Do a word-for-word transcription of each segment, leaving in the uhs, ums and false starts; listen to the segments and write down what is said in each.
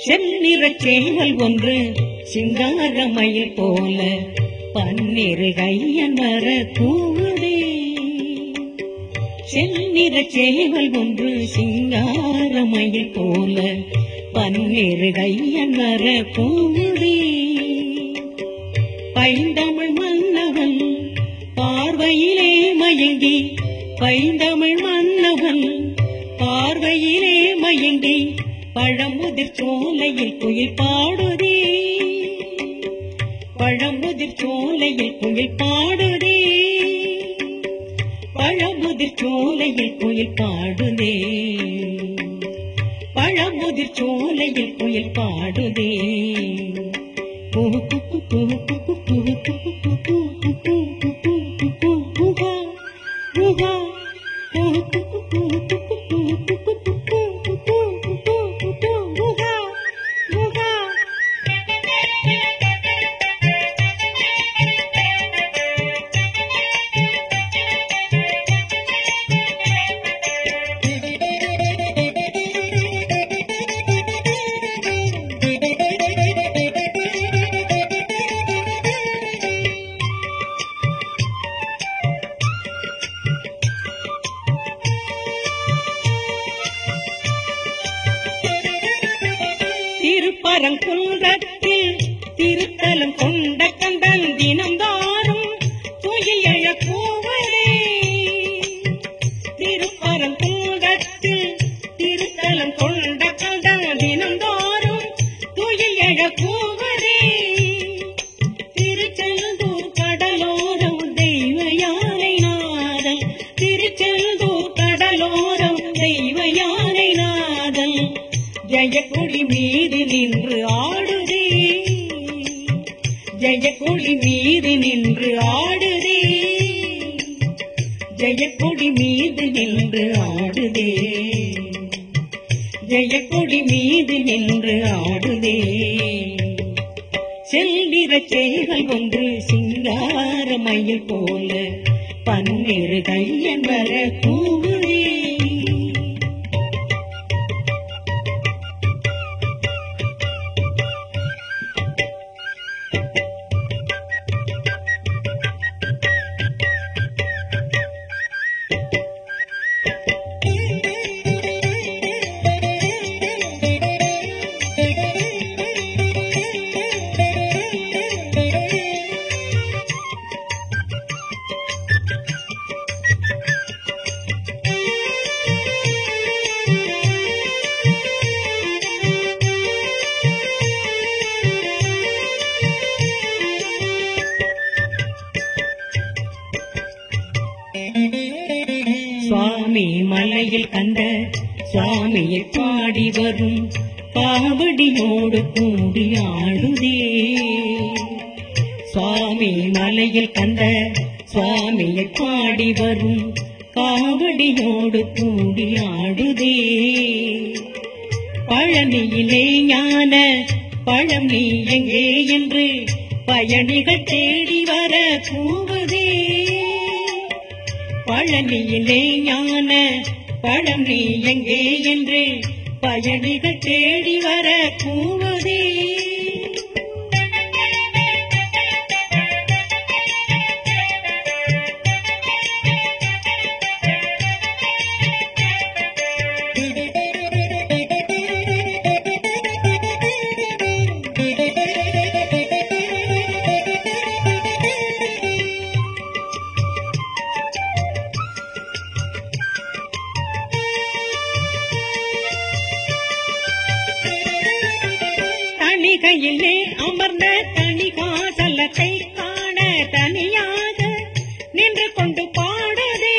செந்நிறச் சேவல் ஒன்று சிங்காரமயில் போல பன்னிரு கையன் வர கூவுதே. செந்நிறச் சேவல் ஒன்று சிங்காரமயில் போல பன்னிரு கையன் வர கூவுதே. பைந்தமிழ் மன்னவன் பார்வையிலே மயங்கி, பைந்தமிழ் மன்னவன் பார்வையிலே மயங்கி பழமுதிர் சோலையில் குயில் பாடுதே. பழமுதிர் சோலையில் குயில் பாடுதே. பழமுதிர் சோலையில் குயில் பாடுதே. பழமுதிர் சோலையில் குயில் பாடுதே. திருப்பரங்குன்றத்தில் திருத்தலம் கொண்ட கந்தன் தினம்தாரும் துயில் எழக் கூவதே. திருப்பரங்குன்றத்தில் திருத்தலம் கொண்ட கந்தன் தினம்தாரும் துயில் எழக் கூவதே. திருச்செந்தூர் கடலோரம் தெய்வ யானை நாதல், திருச்செந்தூர் கடலோரம் தெய்வ யானை நாதல் ஜெயக்கொடி மீது நின்று ஆடுதே. ஜெயக்கொடி மீது நின்று ஆடுதே. ஜெயக்கொடி மீது நின்று ஆடுதே. ஜெயக்கொடி மீது நின்று ஆடுதே. செல்நிறச் சேவல் ஒன்று சிங்காரமயில் போல பன்னிரு கையன் வர கூவுதே. சுவாமி மலையில் கண்ட சுவாமியை பாடி வரும் காவடியோடு கூடி ஆடுதே. சுவாமி மலையில் கண்ட சுவாமியை பாடி வரும் காவடியோடு கூடி ஆடுதே. பழனியிலே ஞான பழம் நீ எங்கே என்று பயணிகள் தேடி வர கூவதே. பழனியிலே ஞான பழம் நீ எங்கே என்று பயணிகள் தேடி வர கூவதே. தணிகையிலே அமர்ந்த தணிகாசலத்தை காண தனியாக நின்று கொண்டு பாடுதே.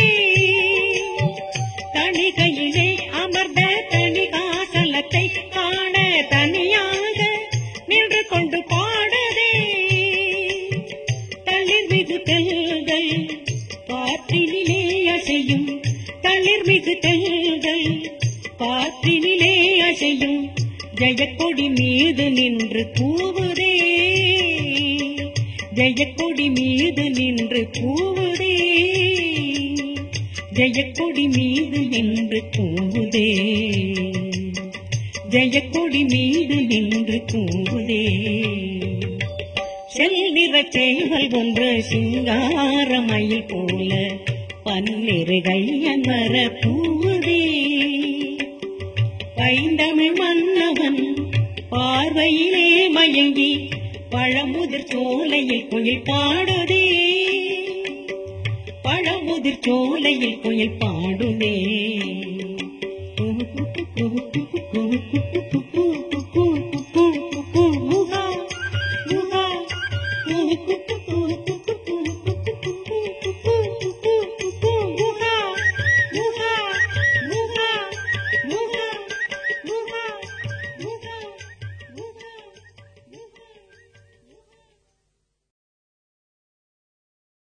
தணிகையிலே அமர்ந்த தணிகாசலத்தை காண தனியாக நின்று கொண்டு பாடுதே. தளிர்மிகு தெல்கள் காற்றினிலே அசையும், தளிர்மிகு தெல்கள் காற்றினிலே அசையும் ஜெயக்கொடி மீது நின்று கூவுதே. ஜெயக்கொடி மீது நின்று கூவுதே. ஜெயக்கொடி மீது நின்று கூவுதே. ஜெயக்கொடி மீது நின்று தூங்குதே. செல்நிற சேவல் ஒன்று சிங்காரமயில் போல பன்னிரு கையன் வர பூவுதே. பைந்தமிழ் மன்னவன் பார்வையிலே மயங்கி பழமுதிர் சோலையில் குயில் பாடுதே. பழமுதிர் சோலையில் குயில் பாடுதே. முகா முகா